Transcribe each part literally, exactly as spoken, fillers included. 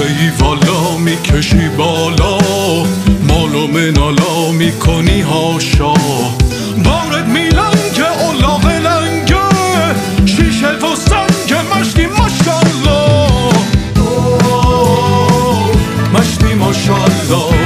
ای والا میکشی بالا، مال و منالا میکنی هاشا. بارد میلنگه اولاغ لنگه، شیشه و سنگ مشتی ماشالله، مشتی ماشالله.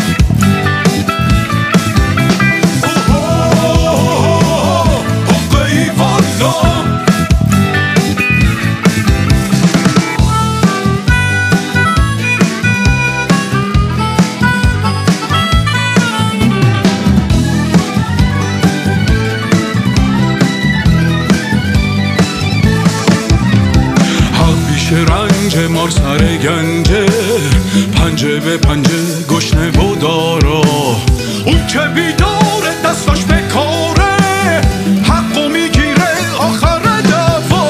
رنج مار سر گنجه، پنجه به پنجه گشنه و دارا. اون که بیداره دستاش به کاره، حقو میگیره آخر دوا.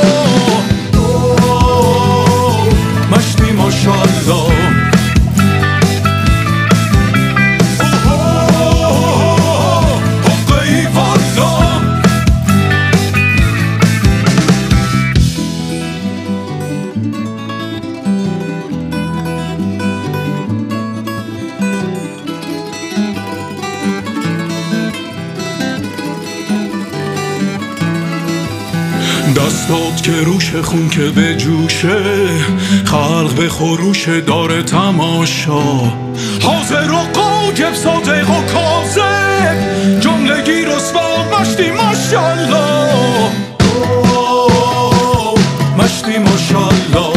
مشتی ماشالله. دستات که روش خون که به جوشه، خلق به خروش داره تماشا. حاضر و قاجب صادق و کاذب، جملگی رسوا مشتی ماشالله، مشتی ماشالله.